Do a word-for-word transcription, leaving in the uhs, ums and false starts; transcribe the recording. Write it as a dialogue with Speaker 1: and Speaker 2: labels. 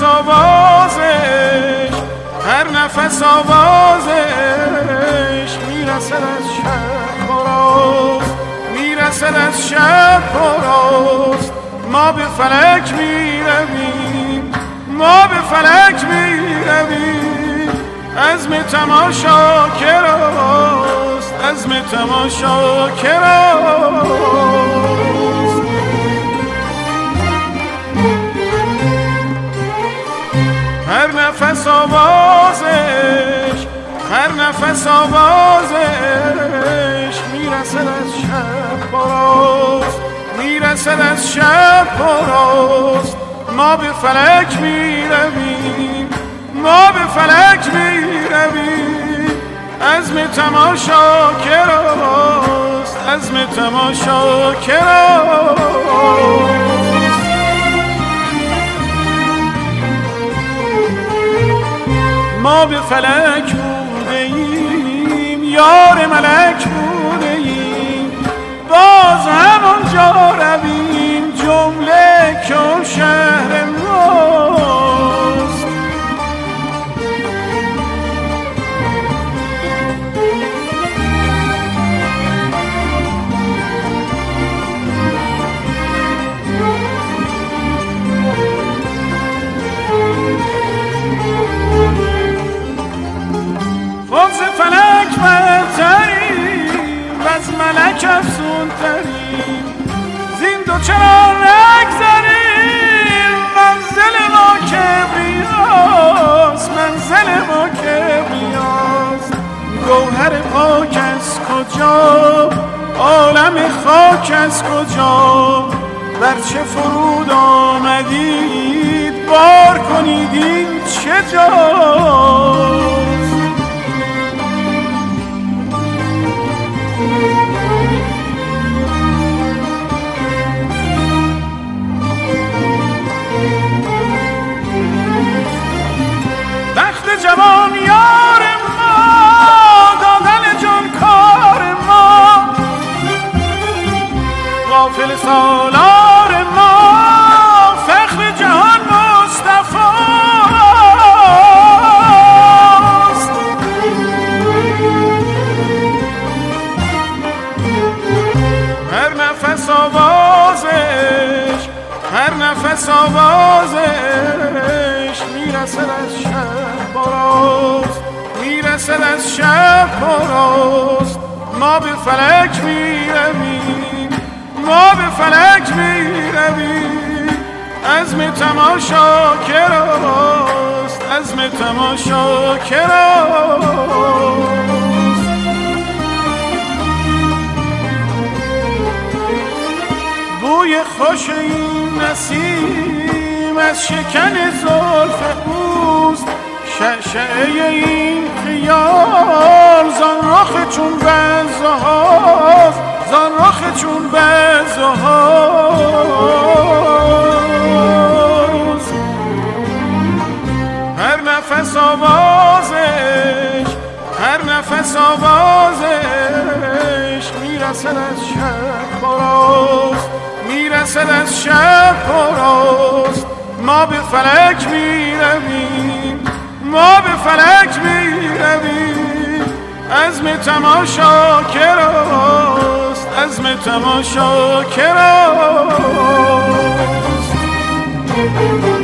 Speaker 1: نفس آوازش، هر نفس آوازش میرسد از شب پراست، میرسد از شب پراست. ما به فلک میرویم، ما به فلک میرویم، عزم تماشا کراست، عزم تماشا کراست. هر نفس آوازش، هر نفس آوازش میرسد از شب پراست، میرسد از شب پراست. ما به فلک میرویم، ما به فلک میرویم، عزم تماشا کراست، عزم تماشا کراست. ما به فلک بوده ایم، یار ملک بوده ایم، باز همونجا رویم، جمله که شهر ماست. فوز فلک برتریم و از ملک افزون تریم، زین دو چرا نگذریم، منزل ما کبریاست، منزل ما کبریاست. گوهر پاک از کجا، عالم خاک از کجا، بر چه فرود آمدید، بار کنید این چه جاست. جوان یار ما، دادن جان کار ما، غافل سالار ما، فخر جهان مصطفاست. هر نفس آوازش، هر نفس آوازش میرسد از شب پراست، میرسد از شب پراست. ما به فلک میرویم، ما به فلک میرویم، عزم تماشا کراست، عزم تماشا کراست. بوی خوش این نسیم از شکن زلف اوست، شعشعه این خیال زان رخ چون بزهاست، زان رخ چون بزهاست. هر نفس آوازش، هر نفس آوازش میرسد از شب پراست، میرسد از شب پراست. ما به فلک میرویم، ما به فلک میرویم، عزم تماشا کراست، عزم تماشا کراست.